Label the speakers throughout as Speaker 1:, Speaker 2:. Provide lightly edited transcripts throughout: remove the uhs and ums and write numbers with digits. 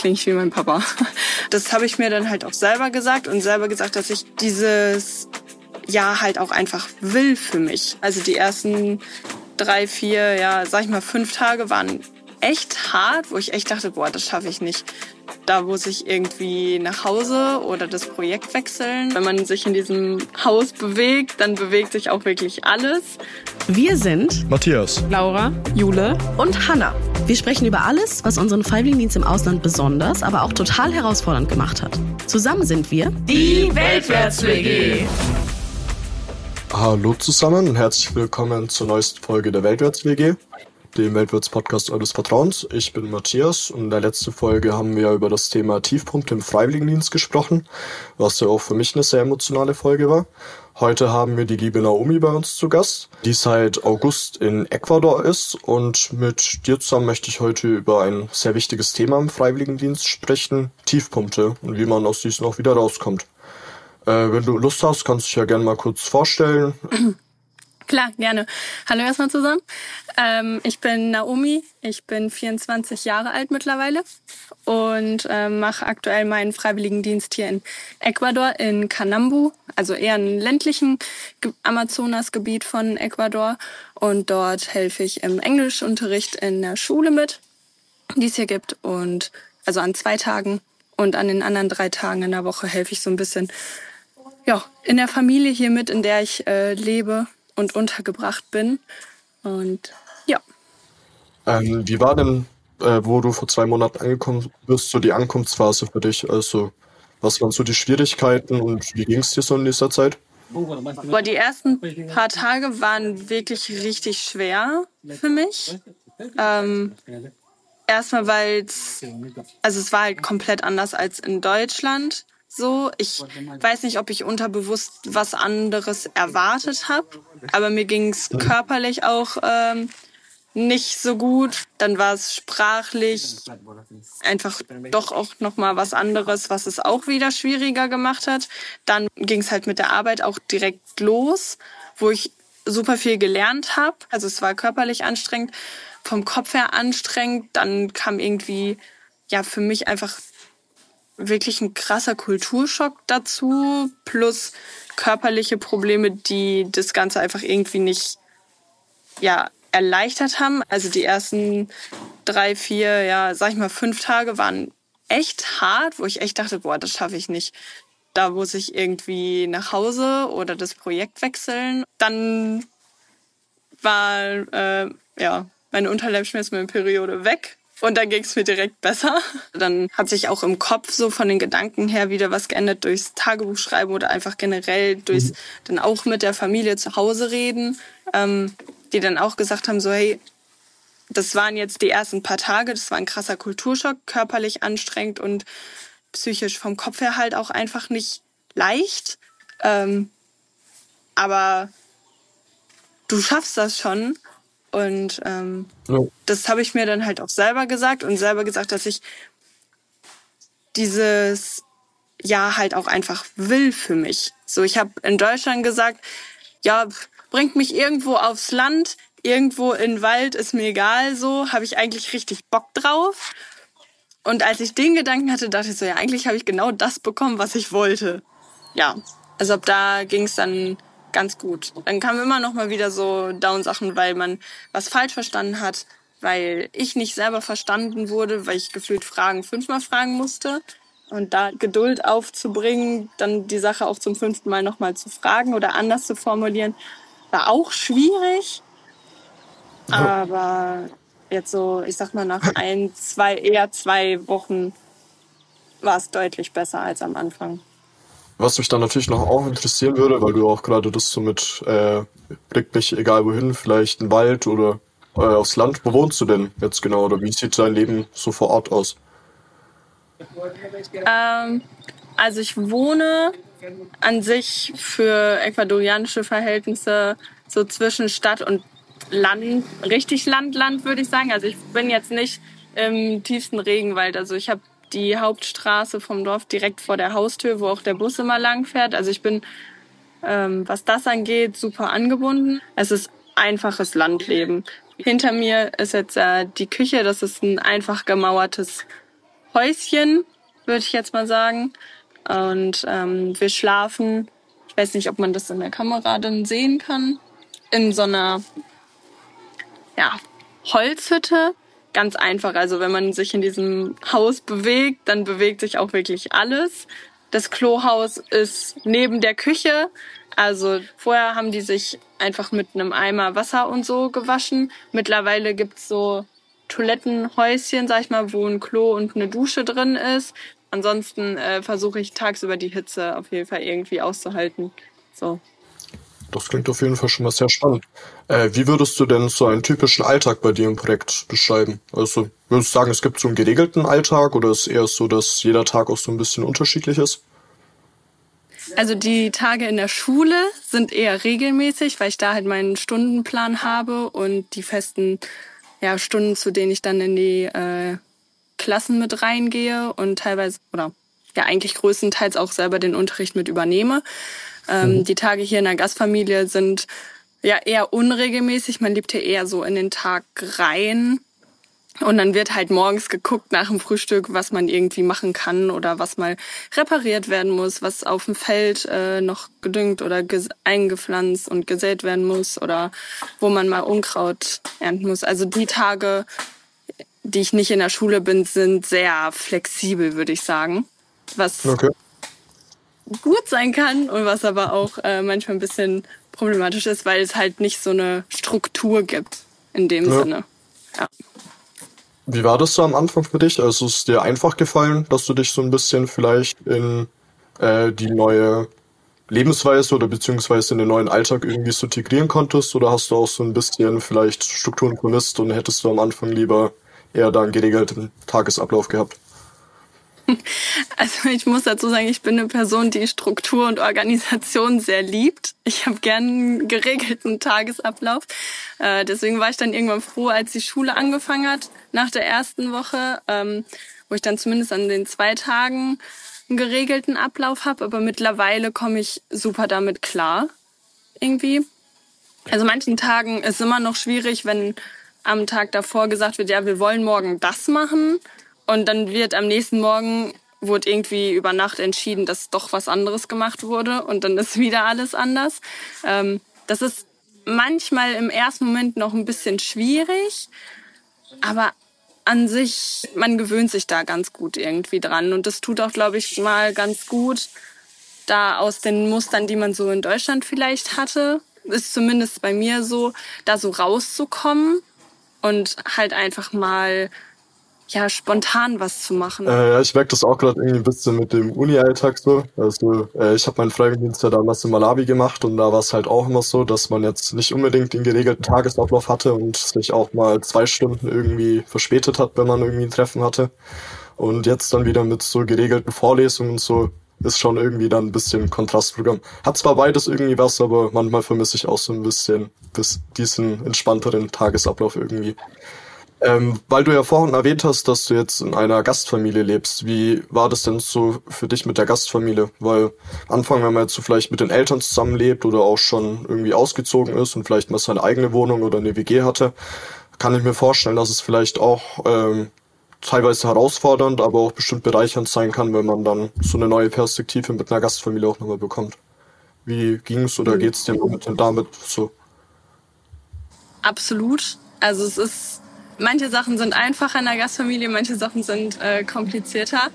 Speaker 1: klinge ich wie mein Papa. Das habe ich mir dann halt auch selber gesagt und selber gesagt, dass ich dieses Jahr halt auch einfach will für mich. Also die ersten 3, 4, ja, sag ich mal 5 Tage waren echt hart, wo ich echt dachte, boah, das schaffe ich nicht. Da muss ich irgendwie nach Hause oder das Projekt wechseln. Wenn man sich in diesem Haus bewegt, dann bewegt sich auch wirklich alles.
Speaker 2: Wir sind
Speaker 3: Matthias,
Speaker 2: Laura, Jule und Hanna. Wir sprechen über alles, was unseren Freiwilligendienst im Ausland besonders, aber auch total herausfordernd gemacht hat. Zusammen sind wir
Speaker 4: die Weltwärts-WG.
Speaker 3: Hallo zusammen und herzlich willkommen zur neuesten Folge der Weltwärts-WG, dem Weltwärts-Podcast eures Vertrauens. Ich bin Matthias und in der letzten Folge haben wir über das Thema Tiefpunkte im Freiwilligendienst gesprochen, was ja auch für mich eine sehr emotionale Folge war. Heute haben wir die liebe Naomi bei uns zu Gast, die seit August in Ecuador ist, und mit dir zusammen möchte ich heute über ein sehr wichtiges Thema im Freiwilligendienst sprechen, Tiefpunkte und wie man aus diesen auch wieder rauskommt. Wenn du Lust hast, kannst du dich ja gerne mal kurz vorstellen.
Speaker 1: Klar, gerne. Hallo erstmal zusammen. Ich bin Naomi, ich bin 24 Jahre alt mittlerweile und mache aktuell meinen Freiwilligendienst hier in Ecuador, in Canambu, also eher im ländlichen Amazonasgebiet von Ecuador. Und dort helfe ich im Englischunterricht in der Schule mit, die es hier gibt. Und also an 2 Tagen und an den anderen 3 Tagen in der Woche helfe ich so ein bisschen in der Familie hier mit, in der ich lebe und untergebracht bin. Und ja.
Speaker 3: Wie war denn, wo du vor 2 Monaten angekommen bist, so die Ankunftsphase für dich? Also, was waren so die Schwierigkeiten und wie ging es dir so in dieser Zeit?
Speaker 1: Boah, die ersten paar Tage waren wirklich richtig schwer für mich. Erstmal, weil es war halt komplett anders als in Deutschland. So, ich weiß nicht, ob ich unterbewusst was anderes erwartet habe, aber mir ging es körperlich auch nicht so gut. Dann war es sprachlich einfach doch auch nochmal was anderes, was es auch wieder schwieriger gemacht hat. Dann ging es halt mit der Arbeit auch direkt los, wo ich super viel gelernt habe. Also es war körperlich anstrengend, vom Kopf her anstrengend. Dann kam irgendwie für mich einfach wirklich ein krasser Kulturschock dazu, plus körperliche Probleme, die das Ganze einfach irgendwie nicht erleichtert haben. Also die ersten 3, 4, sag ich mal 5 Tage waren echt hart, wo ich echt dachte, boah, das schaffe ich nicht. Da muss ich irgendwie nach Hause oder das Projekt wechseln. Dann war meine Unterleibsschmerzen, meine Periode weg. Und dann ging es mir direkt besser. Dann hat sich auch im Kopf so von den Gedanken her wieder was geändert durchs Tagebuchschreiben oder einfach generell durchs dann auch mit der Familie zu Hause reden, die dann auch gesagt haben so, hey, das waren jetzt die ersten paar Tage, das war ein krasser Kulturschock, körperlich anstrengend und psychisch vom Kopf her halt auch einfach nicht leicht. Aber du schaffst das schon. Und das habe ich mir dann halt auch selber gesagt und selber gesagt, dass ich dieses Jahr halt auch einfach will für mich. So, ich habe in Deutschland gesagt, bringt mich irgendwo aufs Land, irgendwo in den Wald, ist mir egal, so, habe ich eigentlich richtig Bock drauf. Und als ich den Gedanken hatte, dachte ich so, eigentlich habe ich genau das bekommen, was ich wollte. Ja, also ab da ging es dann ganz gut. Dann kamen immer noch mal wieder so Down-Sachen, weil man was falsch verstanden hat, weil ich nicht selber verstanden wurde, weil ich gefühlt Fragen 5-mal fragen musste. Und da Geduld aufzubringen, dann die Sache auch zum 5. Mal noch mal zu fragen oder anders zu formulieren, war auch schwierig. Aber jetzt so, ich sag mal, nach 2 Wochen war es deutlich besser als am Anfang.
Speaker 3: Was mich dann natürlich noch auch interessieren würde, weil du auch gerade das so mit bringt mich egal wohin, vielleicht in den Wald oder aufs Land. Wo wohnst du denn jetzt genau oder wie sieht dein Leben so vor Ort aus?
Speaker 1: Also ich wohne an sich für ecuadorianische Verhältnisse so zwischen Stadt und Land, richtig Land würde ich sagen. Also ich bin jetzt nicht im tiefsten Regenwald. Also ich habe die Hauptstraße vom Dorf direkt vor der Haustür, wo auch der Bus immer lang fährt. Also ich bin, was das angeht, super angebunden. Es ist einfaches Landleben. Hinter mir ist jetzt die Küche. Das ist ein einfach gemauertes Häuschen, würde ich jetzt mal sagen. Und wir schlafen, ich weiß nicht, ob man das in der Kamera dann sehen kann, in so einer Holzhütte. Ganz einfach, also wenn man sich in diesem Haus bewegt, dann bewegt sich auch wirklich alles. Das Klohaus ist neben der Küche. Also vorher haben die sich einfach mit einem Eimer Wasser und so gewaschen. Mittlerweile gibt's so Toilettenhäuschen, sag ich mal, wo ein Klo und eine Dusche drin ist. Ansonsten versuche ich tagsüber die Hitze auf jeden Fall irgendwie auszuhalten. So.
Speaker 3: Das klingt auf jeden Fall schon mal sehr spannend. Wie würdest du denn so einen typischen Alltag bei dir im Projekt beschreiben? Also würdest du sagen, es gibt so einen geregelten Alltag oder ist es eher so, dass jeder Tag auch so ein bisschen unterschiedlich ist?
Speaker 1: Also die Tage in der Schule sind eher regelmäßig, weil ich da halt meinen Stundenplan habe und die festen Stunden, zu denen ich dann in die Klassen mit reingehe und teilweise oder eigentlich größtenteils auch selber den Unterricht mit übernehme. Die Tage hier in der Gastfamilie sind eher unregelmäßig. Man lebt hier eher so in den Tag rein. Und dann wird halt morgens geguckt nach dem Frühstück, was man irgendwie machen kann oder was mal repariert werden muss, was auf dem Feld noch gedüngt oder eingepflanzt und gesät werden muss oder wo man mal Unkraut ernten muss. Also die Tage, die ich nicht in der Schule bin, sind sehr flexibel, würde ich sagen. Was gut sein kann und was aber auch manchmal ein bisschen problematisch ist, weil es halt nicht so eine Struktur gibt in dem Sinne. Ja.
Speaker 3: Wie war das so am Anfang für dich? Also ist es dir einfach gefallen, dass du dich so ein bisschen vielleicht in die neue Lebensweise oder beziehungsweise in den neuen Alltag irgendwie so integrieren konntest? Oder hast du auch so ein bisschen vielleicht Strukturen vermisst und hättest du am Anfang lieber eher da einen geregelten Tagesablauf gehabt?
Speaker 1: Also ich muss dazu sagen, ich bin eine Person, die Struktur und Organisation sehr liebt. Ich habe gern einen geregelten Tagesablauf. Deswegen war ich dann irgendwann froh, als die Schule angefangen hat, nach der ersten Woche, wo ich dann zumindest an den 2 Tagen einen geregelten Ablauf habe. Aber mittlerweile komme ich super damit klar, irgendwie. Also manchen Tagen ist immer noch schwierig, wenn am Tag davor gesagt wird, ja, wir wollen morgen das machen. Und dann wird am nächsten Morgen wurde irgendwie über Nacht entschieden, dass doch was anderes gemacht wurde und dann ist wieder alles anders. Das ist manchmal im ersten Moment noch ein bisschen schwierig, aber an sich, man gewöhnt sich da ganz gut irgendwie dran. Und das tut auch, glaube ich, mal ganz gut, da aus den Mustern, die man so in Deutschland vielleicht hatte, ist zumindest bei mir so, da so rauszukommen und halt einfach mal spontan was zu machen.
Speaker 3: Ich merke das auch gerade irgendwie ein bisschen mit dem Uni-Alltag so. Also ich habe meinen Freiwilligendienst ja damals in Malawi gemacht und da war es halt auch immer so, dass man jetzt nicht unbedingt den geregelten Tagesablauf hatte und sich auch mal 2 Stunden irgendwie verspätet hat, wenn man irgendwie ein Treffen hatte. Und jetzt dann wieder mit so geregelten Vorlesungen und so ist schon irgendwie dann ein bisschen Kontrastprogramm. Hat zwar beides irgendwie was, aber manchmal vermisse ich auch so ein bisschen diesen entspannteren Tagesablauf irgendwie. Weil du ja vorhin erwähnt hast, dass du jetzt in einer Gastfamilie lebst. Wie war das denn so für dich mit der Gastfamilie? Weil Anfang, wenn man jetzt so vielleicht mit den Eltern zusammenlebt oder auch schon irgendwie ausgezogen ist und vielleicht mal seine eigene Wohnung oder eine WG hatte, kann ich mir vorstellen, dass es vielleicht auch teilweise herausfordernd, aber auch bestimmt bereichernd sein kann, wenn man dann so eine neue Perspektive mit einer Gastfamilie auch nochmal bekommt. Wie ging's oder geht's dir damit so?
Speaker 1: Absolut. Also es ist manche Sachen sind einfacher in der Gastfamilie, manche Sachen sind komplizierter.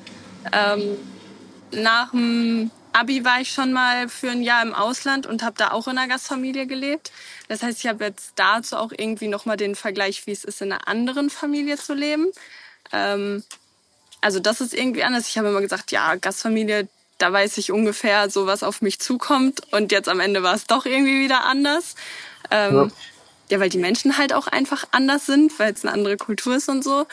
Speaker 1: Nach dem Abi war ich schon mal für ein Jahr im Ausland und habe da auch in einer Gastfamilie gelebt. Das heißt, ich habe jetzt dazu auch irgendwie nochmal den Vergleich, wie es ist, in einer anderen Familie zu leben. Also das ist irgendwie anders. Ich habe immer gesagt, ja, Gastfamilie, da weiß ich ungefähr so, was auf mich zukommt. Und jetzt am Ende war es doch irgendwie wieder anders. Ja, weil die Menschen halt auch einfach anders sind, weil es eine andere Kultur ist und so.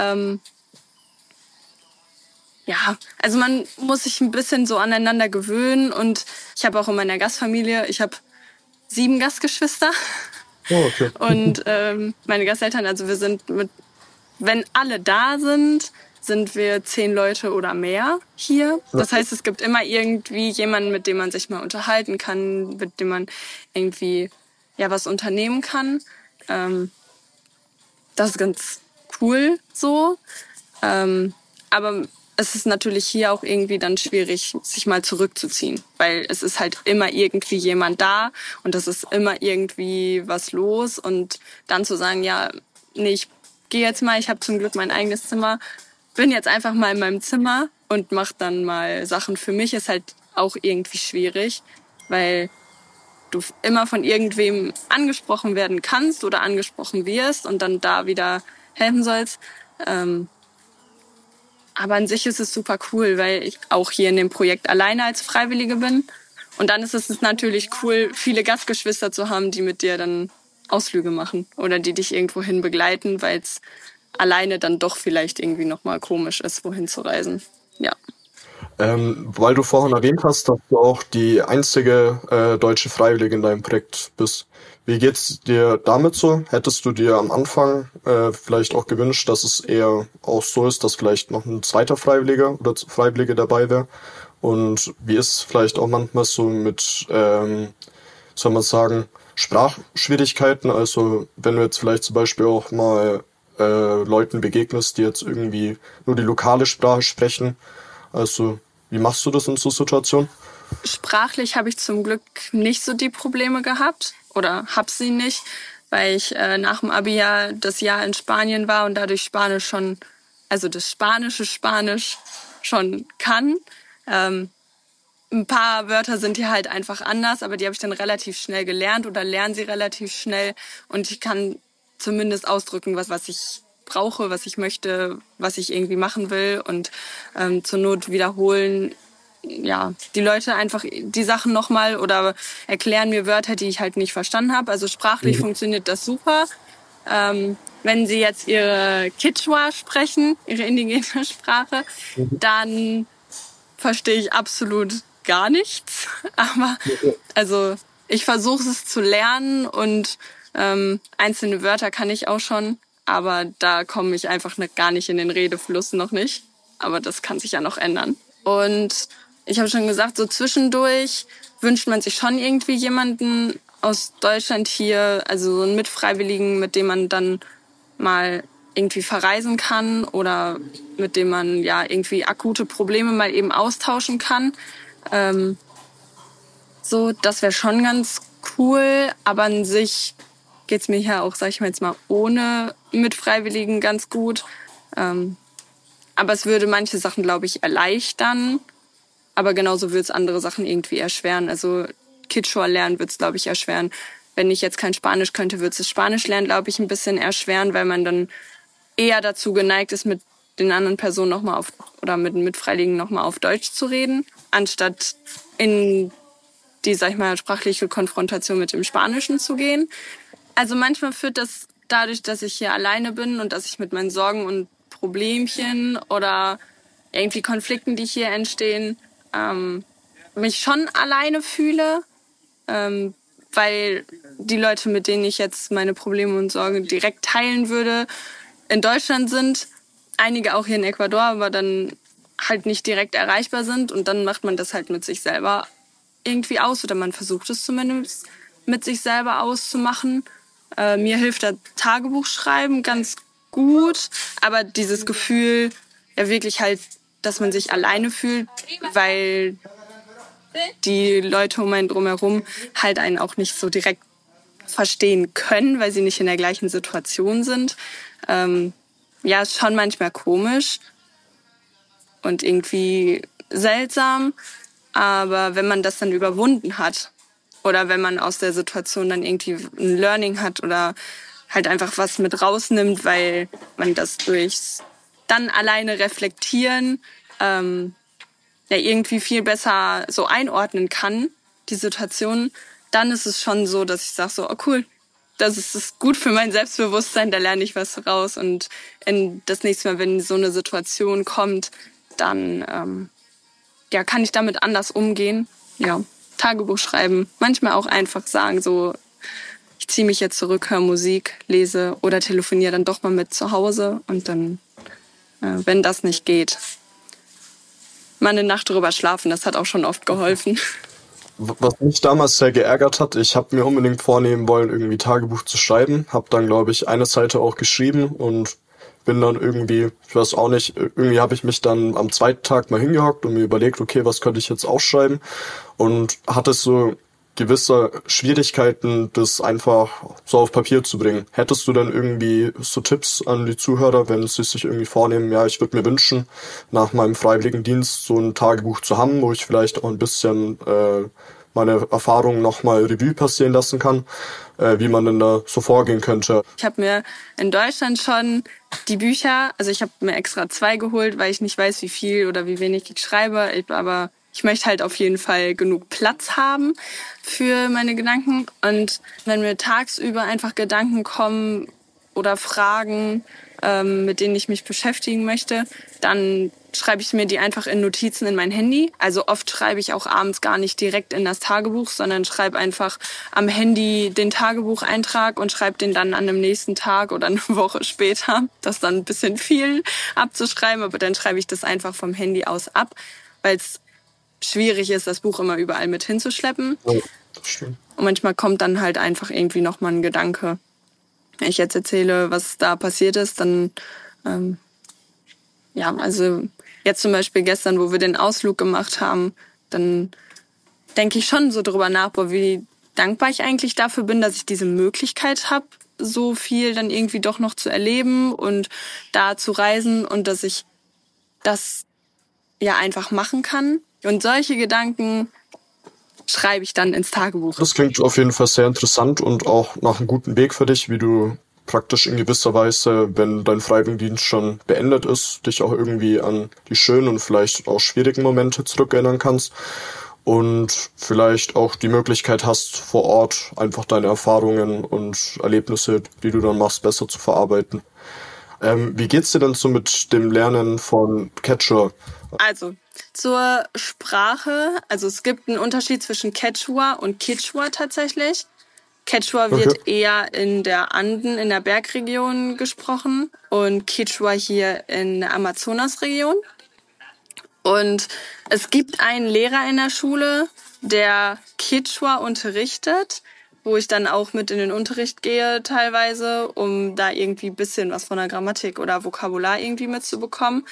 Speaker 1: Ja, also man muss sich ein bisschen so aneinander gewöhnen. Und ich habe auch in meiner Gastfamilie, ich habe 7 Gastgeschwister.
Speaker 3: Oh, okay.
Speaker 1: Und meine Gasteltern, also wir sind wenn alle da sind, sind wir 10 Leute oder mehr hier. Das heißt, es gibt immer irgendwie jemanden, mit dem man sich mal unterhalten kann, mit dem man irgendwie was unternehmen kann. Das ist ganz cool so. Aber es ist natürlich hier auch irgendwie dann schwierig, sich mal zurückzuziehen, weil es ist halt immer irgendwie jemand da und es ist immer irgendwie was los und dann zu sagen, ja, nee, ich gehe jetzt mal, ich habe zum Glück mein eigenes Zimmer, bin jetzt einfach mal in meinem Zimmer und mache dann mal Sachen für mich, ist halt auch irgendwie schwierig, weil du immer von irgendwem angesprochen werden kannst oder angesprochen wirst und dann da wieder helfen sollst. Aber an sich ist es super cool, weil ich auch hier in dem Projekt alleine als Freiwillige bin. Und dann ist es natürlich cool, viele Gastgeschwister zu haben, die mit dir dann Ausflüge machen oder die dich irgendwo hin begleiten, weil es alleine dann doch vielleicht irgendwie nochmal komisch ist, wohin zu reisen. Ja.
Speaker 3: Weil du vorhin erwähnt hast, dass du auch die einzige deutsche Freiwillige in deinem Projekt bist. Wie geht's dir damit so? Hättest du dir am Anfang vielleicht auch gewünscht, dass es eher auch so ist, dass vielleicht noch ein zweiter Freiwilliger oder Freiwillige dabei wäre? Und wie ist es vielleicht auch manchmal so mit, soll man sagen, Sprachschwierigkeiten? Also wenn du jetzt vielleicht zum Beispiel auch mal Leuten begegnest, die jetzt irgendwie nur die lokale Sprache sprechen. Also wie machst du das in so Situationen?
Speaker 1: Sprachlich habe ich zum Glück nicht so die Probleme gehabt oder habe sie nicht, weil ich nach dem Abi ja das Jahr in Spanien war und dadurch Spanisch schon, also das spanische Spanisch schon kann. Ein paar Wörter sind hier halt einfach anders, aber die habe ich dann relativ schnell gelernt oder lerne sie relativ schnell und ich kann zumindest ausdrücken, was ich brauche, was ich möchte, was ich irgendwie machen will und zur Not wiederholen. Ja, die Leute einfach die Sachen nochmal oder erklären mir Wörter, die ich halt nicht verstanden habe. Also sprachlich funktioniert das super. Wenn sie jetzt ihre Quechua sprechen, ihre indigene Sprache, dann verstehe ich absolut gar nichts. Aber also ich versuche es zu lernen und einzelne Wörter kann ich auch schon. Aber da komme ich einfach gar nicht in den Redefluss, noch nicht. Aber das kann sich ja noch ändern. Und ich habe schon gesagt, so zwischendurch wünscht man sich schon irgendwie jemanden aus Deutschland hier, also so einen Mitfreiwilligen, mit dem man dann mal irgendwie verreisen kann oder mit dem man ja irgendwie akute Probleme mal eben austauschen kann. So, das wäre schon ganz cool, aber an sich geht's mir hier auch, sag ich mal jetzt mal, ohne Mitfreiwilligen ganz gut. Aber es würde manche Sachen, glaube ich, erleichtern. Aber genauso würde es andere Sachen irgendwie erschweren. Also Quechua lernen würde es, glaube ich, erschweren. Wenn ich jetzt kein Spanisch könnte, würde es das Spanisch lernen, glaube ich, ein bisschen erschweren, weil man dann eher dazu geneigt ist, mit den anderen Personen nochmal auf oder mit den Mitfreiwilligen nochmal auf Deutsch zu reden, anstatt in die, sag ich mal, sprachliche Konfrontation mit dem Spanischen zu gehen. Also manchmal führt das dadurch, dass ich hier alleine bin und dass ich mit meinen Sorgen und Problemchen oder irgendwie Konflikten, die hier entstehen, mich schon alleine fühle, weil die Leute, mit denen ich jetzt meine Probleme und Sorgen direkt teilen würde, in Deutschland sind, einige auch hier in Ecuador, aber dann halt nicht direkt erreichbar sind und dann macht man das halt mit sich selber irgendwie aus oder man versucht es zumindest mit sich selber auszumachen. Mir hilft das Tagebuchschreiben ganz gut, aber dieses Gefühl, ja wirklich halt, dass man sich alleine fühlt, weil die Leute um einen drumherum halt einen auch nicht so direkt verstehen können, weil sie nicht in der gleichen Situation sind. Ja, ist schon manchmal komisch und irgendwie seltsam, aber wenn man das dann überwunden hat oder wenn man aus der Situation dann irgendwie ein Learning hat oder halt einfach was mit rausnimmt, weil man das durchs dann alleine reflektieren ja irgendwie viel besser so einordnen kann, die Situation, dann ist es schon so, dass ich sage so, oh cool, das ist gut für mein Selbstbewusstsein, da lerne ich was raus und das nächste Mal, wenn so eine Situation kommt, dann ja, kann ich damit anders umgehen. Ja, Tagebuch schreiben, manchmal auch einfach sagen so, ich ziehe mich jetzt zurück, höre Musik, lese oder telefoniere dann doch mal mit zu Hause und dann, wenn das nicht geht, mal eine Nacht drüber schlafen, das hat auch schon oft geholfen.
Speaker 3: Was mich damals sehr geärgert hat, ich habe mir unbedingt vornehmen wollen, irgendwie Tagebuch zu schreiben, habe dann, glaube ich, eine Seite auch geschrieben und bin dann irgendwie, ich weiß auch nicht, irgendwie habe ich mich dann am zweiten Tag mal hingehockt und mir überlegt, okay, was könnte ich jetzt aufschreiben, und hatte so gewisse Schwierigkeiten, das einfach so auf Papier zu bringen. Hättest du dann irgendwie so Tipps an die Zuhörer, wenn sie sich irgendwie vornehmen, ja, ich würde mir wünschen, nach meinem Freiwilligendienst so ein Tagebuch zu haben, wo ich vielleicht auch ein bisschen meine Erfahrungen nochmal Revue passieren lassen kann, wie man denn da so vorgehen könnte?
Speaker 1: Ich habe mir in Deutschland schon die Bücher, also ich habe mir extra 2 geholt, weil ich nicht weiß, wie viel oder wie wenig ich schreibe, aber ich möchte halt auf jeden Fall genug Platz haben für meine Gedanken. Und wenn mir tagsüber einfach Gedanken kommen oder Fragen, mit denen ich mich beschäftigen möchte, dann schreibe ich mir die einfach in Notizen in mein Handy. Also oft schreibe ich auch abends gar nicht direkt in das Tagebuch, sondern schreibe einfach am Handy den Tagebucheintrag und schreibe den dann an dem nächsten Tag oder eine Woche später. Das ist dann ein bisschen viel abzuschreiben, aber dann schreibe ich das einfach vom Handy aus ab, weil es schwierig ist, das Buch immer überall mit hinzuschleppen.
Speaker 3: Ja, das stimmt.
Speaker 1: Und manchmal kommt dann halt einfach irgendwie nochmal ein Gedanke. Wenn ich jetzt erzähle, was da passiert ist, dann, ja, also jetzt zum Beispiel gestern, wo wir den Ausflug gemacht haben, dann denke ich schon so drüber nach, wie dankbar ich eigentlich dafür bin, dass ich diese Möglichkeit habe, so viel dann irgendwie doch noch zu erleben und da zu reisen und dass ich das ja einfach machen kann. Und solche Gedanken schreibe ich dann ins Tagebuch.
Speaker 3: Das klingt auf jeden Fall sehr interessant und auch nach einem guten Weg für dich, wie du praktisch in gewisser Weise, wenn dein Freiwilligendienst schon beendet ist, dich auch irgendwie an die schönen und vielleicht auch schwierigen Momente zurückerinnern kannst und vielleicht auch die Möglichkeit hast, vor Ort einfach deine Erfahrungen und Erlebnisse, die du dann machst, besser zu verarbeiten. Wie geht's dir denn so mit dem Lernen von Quechua?
Speaker 1: Also, zur Sprache, also es gibt einen Unterschied zwischen Quechua und Kichwa tatsächlich. Quechua wird eher in der Anden, in der Bergregion gesprochen und Kichwa hier in der Amazonasregion. Und es gibt einen Lehrer in der Schule, der Kichwa unterrichtet, wo ich dann auch mit in den Unterricht gehe teilweise, um da irgendwie ein bisschen was von der Grammatik oder Vokabular irgendwie mitzubekommen.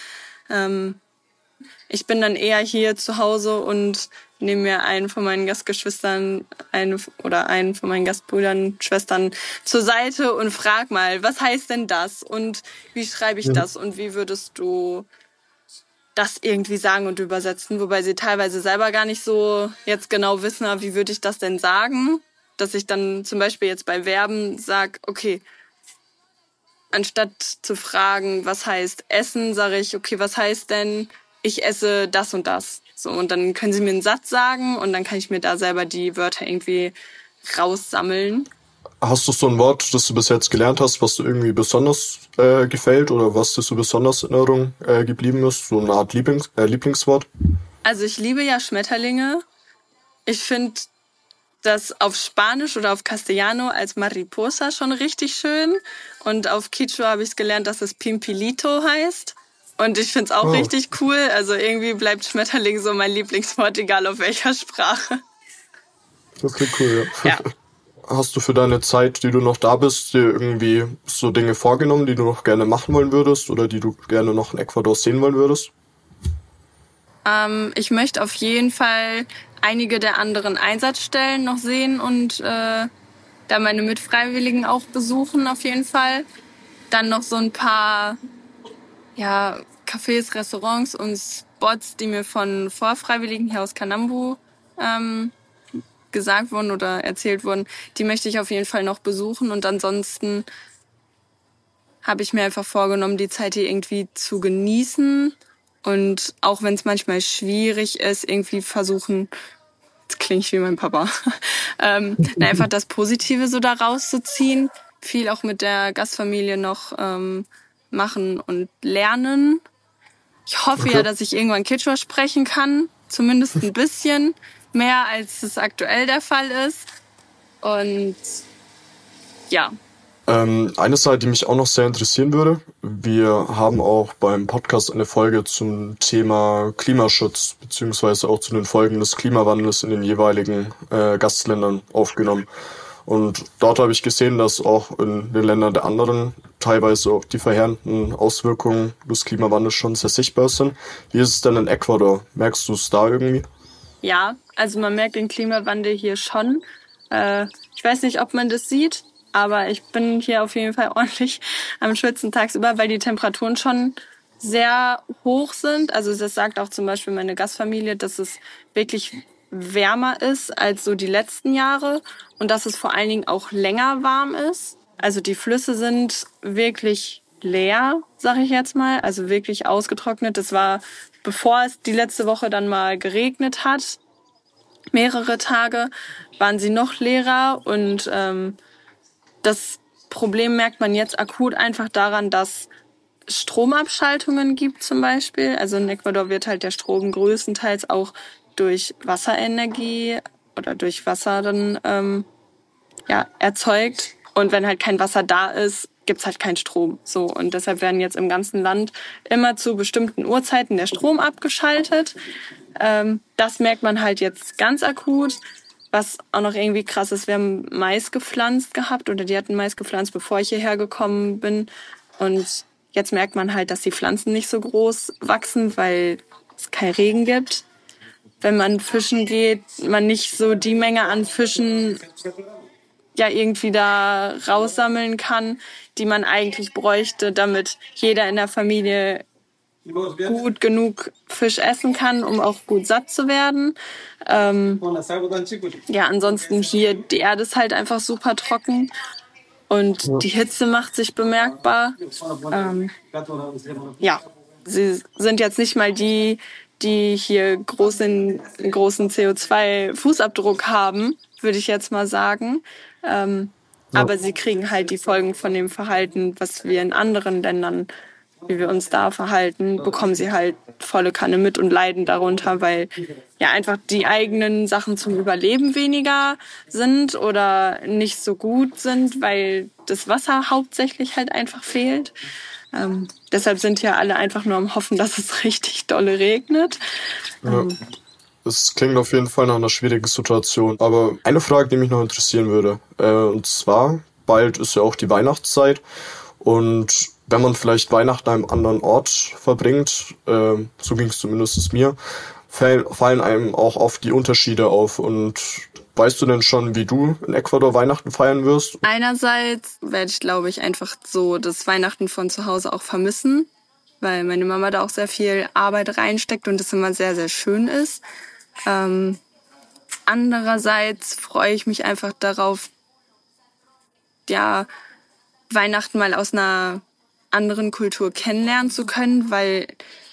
Speaker 1: Ich bin dann eher hier zu Hause und nehme mir einen von meinen Gastgeschwistern einen von meinen Gastbrüdern, Schwestern zur Seite und frag mal, was heißt denn das und wie schreibe ich das und wie würdest du das irgendwie sagen und übersetzen, wobei sie teilweise selber gar nicht so jetzt genau wissen, wie würde ich das denn sagen, dass ich dann zum Beispiel jetzt bei Verben sage, okay, anstatt zu fragen, was heißt essen, sage ich, okay, was heißt denn ich esse das und das. So, und dann können sie mir einen Satz sagen und dann kann ich mir da selber die Wörter irgendwie raussammeln.
Speaker 3: Hast du so ein Wort, das du bis jetzt gelernt hast, was dir irgendwie besonders gefällt oder was dir so besonders in Erinnerung geblieben ist? So eine Art Lieblingswort?
Speaker 1: Also ich liebe ja Schmetterlinge. Ich finde das auf Spanisch oder auf Castellano als Mariposa schon richtig schön. Und auf Quechua habe ich gelernt, dass es Pimpilito heißt. Und ich find's auch richtig cool. Also irgendwie bleibt Schmetterling so mein Lieblingswort, egal auf welcher Sprache.
Speaker 3: Das klingt cool, ja.
Speaker 1: Ja.
Speaker 3: Hast du für deine Zeit, die du noch da bist, dir irgendwie so Dinge vorgenommen, die du noch gerne machen wollen würdest oder die du gerne noch in Ecuador sehen wollen würdest?
Speaker 1: Ich möchte auf jeden Fall einige der anderen Einsatzstellen noch sehen und da meine Mitfreiwilligen auch besuchen auf jeden Fall. Dann noch so ein paar Cafés, Restaurants und Spots, die mir von Vorfreiwilligen hier aus Kanambu gesagt wurden oder erzählt wurden, die möchte ich auf jeden Fall noch besuchen. Und ansonsten habe ich mir einfach vorgenommen, die Zeit hier irgendwie zu genießen. Und auch wenn es manchmal schwierig ist, irgendwie versuchen, jetzt klinge ich wie mein Papa, einfach das Positive so da rauszuziehen. Viel auch mit der Gastfamilie noch machen und lernen. Ich hoffe ja, dass ich irgendwann Quechua sprechen kann. Zumindest ein bisschen mehr, als es aktuell der Fall ist. Und ja.
Speaker 3: Eine Sache, die mich auch noch sehr interessieren würde. Wir haben auch beim Podcast eine Folge zum Thema Klimaschutz beziehungsweise auch zu den Folgen des Klimawandels in den jeweiligen Gastländern aufgenommen. Und dort habe ich gesehen, dass auch in den Ländern der anderen teilweise auch die verheerenden Auswirkungen des Klimawandels schon sehr sichtbar sind. Wie ist es denn in Ecuador? Merkst du es da irgendwie?
Speaker 1: Ja, also man merkt den Klimawandel hier schon. Ich weiß nicht, ob man das sieht, aber ich bin hier auf jeden Fall ordentlich am Schwitzen tagsüber, weil die Temperaturen schon sehr hoch sind. Also das sagt auch zum Beispiel meine Gastfamilie, dass es wirklich wärmer ist als so die letzten Jahre und dass es vor allen Dingen auch länger warm ist. Also die Flüsse sind wirklich leer, sage ich jetzt mal, also wirklich ausgetrocknet. Das war, bevor es die letzte Woche dann mal geregnet hat, mehrere Tage, waren sie noch leerer und das Problem merkt man jetzt akut einfach daran, dass Stromabschaltungen gibt zum Beispiel. Also in Ecuador wird halt der Strom größtenteils auch durch Wasserenergie oder durch Wasser dann erzeugt. Und wenn halt kein Wasser da ist, gibt's halt keinen Strom. So, und deshalb werden jetzt im ganzen Land immer zu bestimmten Uhrzeiten der Strom abgeschaltet. Das merkt man halt jetzt ganz akut. Was auch noch irgendwie krass ist, wir haben Mais gepflanzt gehabt oder die hatten Mais gepflanzt, bevor ich hierher gekommen bin. Und jetzt merkt man halt, dass die Pflanzen nicht so groß wachsen, weil es keinen Regen gibt. Wenn man fischen geht, man nicht so die Menge an Fischen ja irgendwie da raussammeln kann, die man eigentlich bräuchte, damit jeder in der Familie gut genug Fisch essen kann, um auch gut satt zu werden. Ansonsten hier, die Erde ist halt einfach super trocken und die Hitze macht sich bemerkbar. Sie sind jetzt nicht mal die hier großen CO2-Fußabdruck haben, würde ich jetzt mal sagen. Aber sie kriegen halt die Folgen von dem Verhalten, was wir in anderen Ländern, wie wir uns da verhalten, bekommen sie halt volle Kanne mit und leiden darunter, weil ja einfach die eigenen Sachen zum Überleben weniger sind oder nicht so gut sind, weil das Wasser hauptsächlich halt einfach fehlt. Deshalb sind hier alle einfach nur am Hoffen, dass es richtig dolle regnet.
Speaker 3: Ja. Das klingt auf jeden Fall nach einer schwierigen Situation. Aber eine Frage, die mich noch interessieren würde, und zwar, bald ist ja auch die Weihnachtszeit und wenn man vielleicht Weihnachten an einem anderen Ort verbringt, so ging es zumindest mir, fallen einem auch oft die Unterschiede auf. Und weißt du denn schon, wie du in Ecuador Weihnachten feiern wirst?
Speaker 1: Einerseits werde ich, glaube ich, einfach so das Weihnachten von zu Hause auch vermissen, weil meine Mama da auch sehr viel Arbeit reinsteckt und das immer sehr, sehr schön ist. Andererseits freue ich mich einfach darauf, ja, Weihnachten mal aus einer anderen Kultur kennenlernen zu können, weil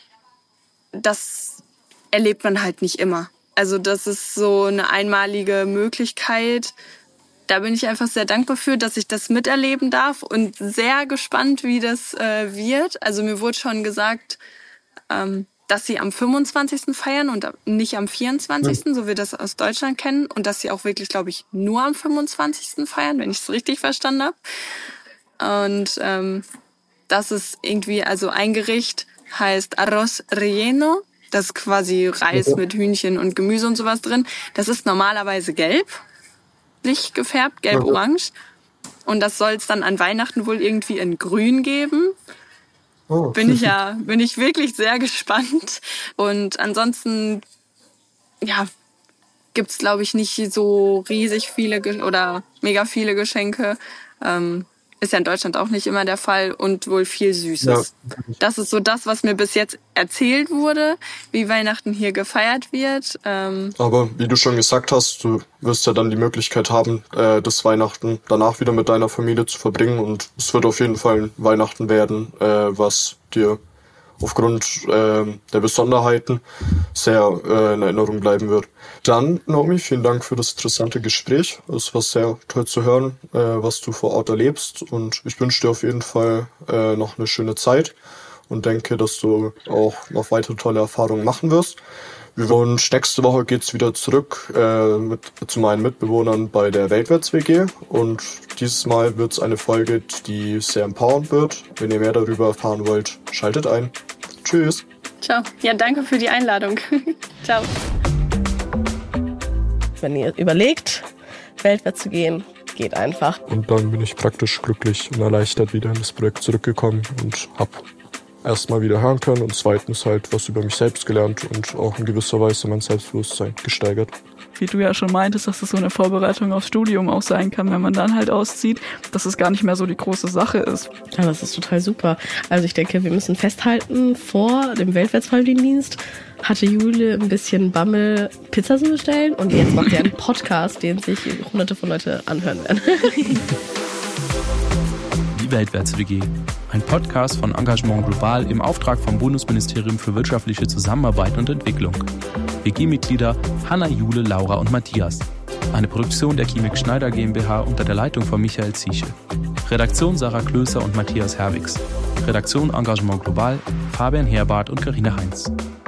Speaker 1: das erlebt man halt nicht immer. Also das ist so eine einmalige Möglichkeit. Da bin ich einfach sehr dankbar für, dass ich das miterleben darf und sehr gespannt, wie das wird. Also mir wurde schon gesagt, dass sie am 25. feiern und nicht am 24., so wie wir das aus Deutschland kennen. Und dass sie auch wirklich, glaube ich, nur am 25. feiern, wenn ich es richtig verstanden habe. Und das ist irgendwie, also ein Gericht heißt Arroz Relleno. Das ist quasi Reis mit Hühnchen und Gemüse und sowas drin. Das ist normalerweise gelb, nicht gefärbt, gelb-orange. Und das soll es dann an Weihnachten wohl irgendwie in grün geben. Bin ich wirklich sehr gespannt. Und ansonsten, ja, gibt's, glaube ich, nicht so riesig viele oder mega viele Geschenke. Ist ja in Deutschland auch nicht immer der Fall und wohl viel Süßes. Ja. Das ist so das, was mir bis jetzt erzählt wurde, wie Weihnachten hier gefeiert wird.
Speaker 3: Aber wie du schon gesagt hast, du wirst ja dann die Möglichkeit haben, das Weihnachten danach wieder mit deiner Familie zu verbringen und es wird auf jeden Fall ein Weihnachten werden, was dir aufgrund der Besonderheiten sehr in Erinnerung bleiben wird. Dann, Naomi, vielen Dank für das interessante Gespräch. Es war sehr toll zu hören, was du vor Ort erlebst und ich wünsche dir auf jeden Fall noch eine schöne Zeit und denke, dass du auch noch weitere tolle Erfahrungen machen wirst. Und nächste Woche geht's wieder zurück zu meinen Mitbewohnern bei der Weltwärts-WG und dieses Mal wird's eine Folge, die sehr empowernd wird. Wenn ihr mehr darüber erfahren wollt, schaltet ein. Tschüss.
Speaker 1: Ciao. Ja, danke für die Einladung. Ciao.
Speaker 2: Wenn ihr überlegt, weltwärts zu gehen, es geht einfach.
Speaker 3: Und dann bin ich praktisch glücklich und erleichtert wieder in das Projekt zurückgekommen und habe erstmal wieder hören können und zweitens halt was über mich selbst gelernt und auch in gewisser Weise mein Selbstbewusstsein gesteigert.
Speaker 5: Wie du ja schon meintest, dass es so eine Vorbereitung aufs Studium auch sein kann, wenn man dann halt auszieht, dass es gar nicht mehr so die große Sache ist.
Speaker 2: Ja, das ist total super. Also ich denke, wir müssen festhalten, vor dem Weltwärtsfreiwilligendienst hatte Jule ein bisschen Bammel, Pizza zu bestellen und jetzt macht sie einen Podcast, den sich hunderte von Leuten anhören werden.
Speaker 6: Die Weltwärts-WG. Ein Podcast von Engagement Global im Auftrag vom Bundesministerium für wirtschaftliche Zusammenarbeit und Entwicklung. WG-Mitglieder Hanna, Jule, Laura und Matthias. Eine Produktion der Chemik Schneider GmbH unter der Leitung von Michael Zieche. Redaktion Sarah Klöser und Matthias Herwigs. Redaktion Engagement Global Fabian Herbart und Carina Heinz.